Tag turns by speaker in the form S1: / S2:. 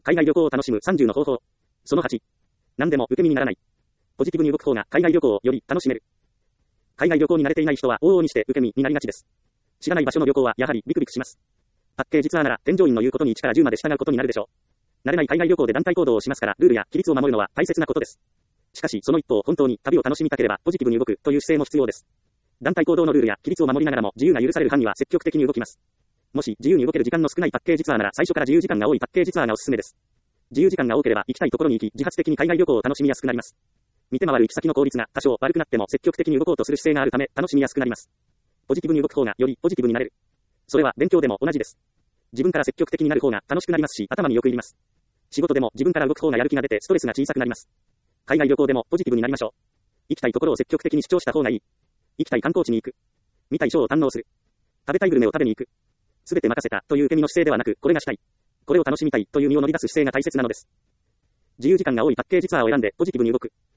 S1: 海外旅行を楽しむ30の方法。その8。何でも受け身にならない。ポジティブに動く方が海外旅行をより楽しめる。海外旅行に慣れていない人は往々にして受け身になりがちです。知らない場所の旅行はやはりビクビクします。パッケージツアーなら添乗員の言うことに1から10まで従うことになるでしょう。慣れない海外旅行で団体行動をしますから、ルールや規律を守るのは大切なことです。しかし、その一方、本当に旅を楽しみたければポジティブに動くという姿勢も必要です。団体行動のルールや規律を守りながらも自由が許される範囲は積極的に動きます。もし自由に動ける時間の少ないパッケージツアーなら最初から自由時間が多いパッケージツアーがおすすめです。自由時間が多ければ行きたいところに行き、自発的に海外旅行を楽しみやすくなります。見て回る行き先の効率が多少悪くなっても積極的に動こうとする姿勢があるため楽しみやすくなります。ポジティブに動く方がよりポジティブになれる。それは勉強でも同じです。自分から積極的になる方が楽しくなりますし、頭によく入ります。仕事でも自分から動く方がやる気が出てストレスが小さくなります。海外旅行でもポジティブになりましょう。行きたいところを積極的に主張した方がいい。行きたい観光地に行く。見たいショーを堪能する。食べたいグルメを食べに行く。すべて任せたという受け身の姿勢ではなく、これがしたい。これを楽しみたいという身を乗り出す姿勢が大切なのです。自由時間が多いパッケージツアーを選んでポジティブに動く。